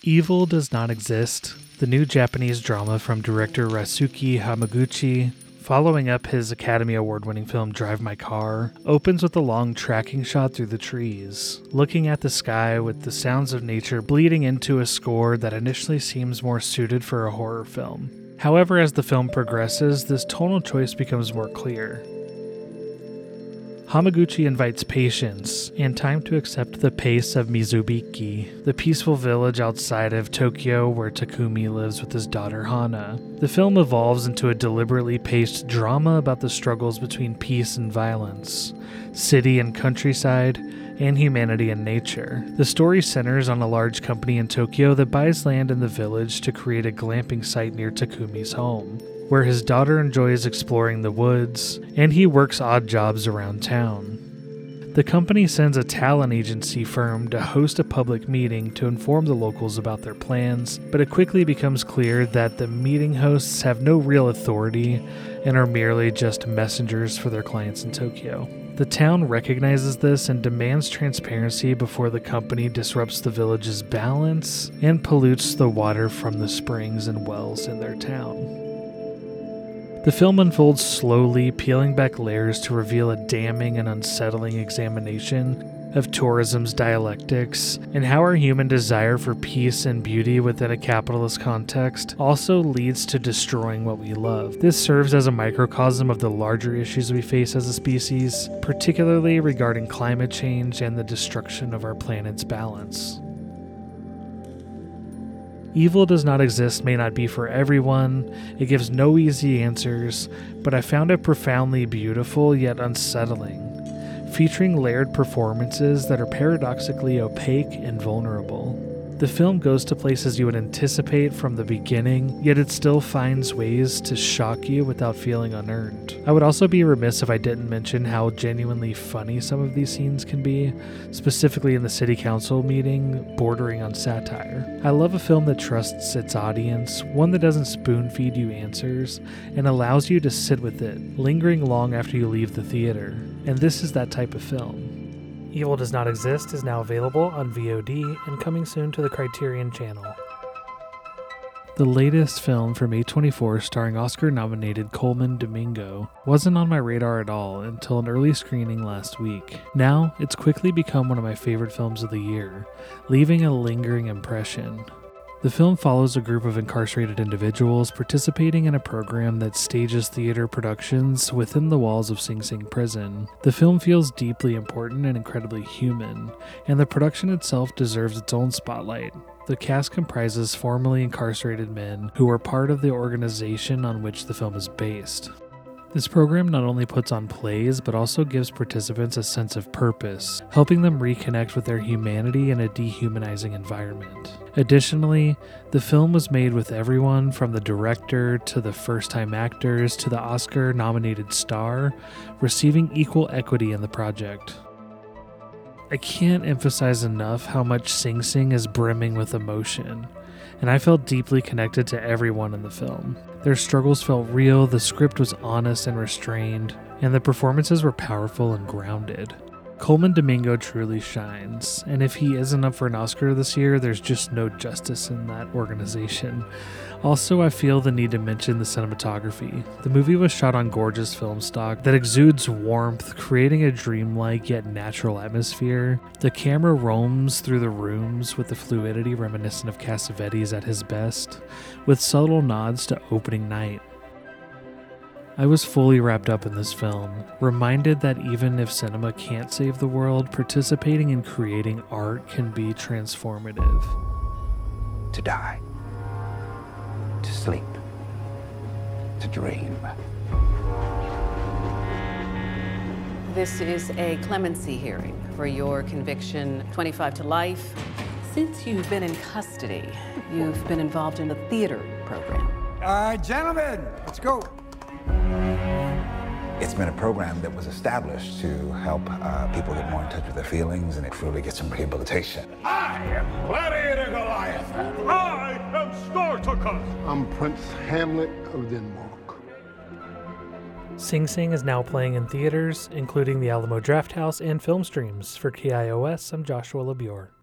Evil Does Not Exist, the new Japanese drama from director Rasuki Hamaguchi, following up his Academy Award-winning film Drive My Car, opens with a long tracking shot through the trees, looking at the sky with the sounds of nature bleeding into a score that initially seems more suited for a horror film. However, as the film progresses, this tonal choice becomes more clear. Hamaguchi invites patience and time to accept the pace of Mizubiki, the peaceful village outside of Tokyo where Takumi lives with his daughter Hana. The film evolves into a deliberately paced drama about the struggles between peace and violence, city and countryside, and humanity and nature. The story centers on a large company in Tokyo that buys land in the village to create a glamping site near Takumi's home, where his daughter enjoys exploring the woods, and he works odd jobs around town. The company sends a talent agency firm to host a public meeting to inform the locals about their plans, but it quickly becomes clear that the meeting hosts have no real authority and are merely just messengers for their clients in Tokyo. The town recognizes this and demands transparency before the company disrupts the village's balance and pollutes the water from the springs and wells in their town. The film unfolds slowly, peeling back layers to reveal a damning and unsettling examination of tourism's dialectics and how our human desire for peace and beauty within a capitalist context also leads to destroying what we love. This serves as a microcosm of the larger issues we face as a species, particularly regarding climate change and the destruction of our planet's balance. Evil Does Not Exist may not be for everyone, it gives no easy answers, but I found it profoundly beautiful yet unsettling, featuring layered performances that are paradoxically opaque and vulnerable. The film goes to places you would anticipate from the beginning, yet it still finds ways to shock you without feeling unearned. I would also be remiss if I didn't mention how genuinely funny some of these scenes can be, specifically in the city council meeting, bordering on satire. I love a film that trusts its audience, one that doesn't spoon-feed you answers, and allows you to sit with it, lingering long after you leave the theater. And this is that type of film. Evil Does Not Exist is now available on VOD and coming soon to the Criterion Channel. The latest film from A24 starring Oscar-nominated Colman Domingo wasn't on my radar at all until an early screening last week. Now, it's quickly become one of my favorite films of the year, leaving a lingering impression. The film follows a group of incarcerated individuals participating in a program that stages theater productions within the walls of Sing Sing prison. The film feels deeply important and incredibly human, and the production itself deserves its own spotlight. The cast comprises formerly incarcerated men who were part of the organization on which the film is based. This program not only puts on plays, but also gives participants a sense of purpose, helping them reconnect with their humanity in a dehumanizing environment. Additionally, the film was made with everyone from the director to the first-time actors to the Oscar-nominated star, receiving equal equity in the project. I can't emphasize enough how much Sing Sing is brimming with emotion, and I felt deeply connected to everyone in the film. Their struggles felt real, the script was honest and restrained, and the performances were powerful and grounded. Colman Domingo truly shines, and if he isn't up for an Oscar this year, there's just no justice in that organization. Also, I feel the need to mention the cinematography. The movie was shot on gorgeous film stock that exudes warmth, creating a dreamlike yet natural atmosphere. The camera roams through the rooms with the fluidity reminiscent of Cassavetes at his best, with subtle nods to Opening Night. I was fully wrapped up in this film, reminded that even if cinema can't save the world, participating in creating art can be transformative. To die, to sleep, to dream. This is a clemency hearing for your conviction, 25 to life. Since you've been in custody, you've been involved in a theater program. Gentlemen, let's go. It's been a program that was established to help people get more in touch with their feelings and truly get some rehabilitation. I am Gladiator Goliath. I am Spartacus. I'm Prince Hamlet of Denmark. Sing Sing is now playing in theaters, including the Alamo Drafthouse and film streams. For KIOS, I'm Joshua LeBure.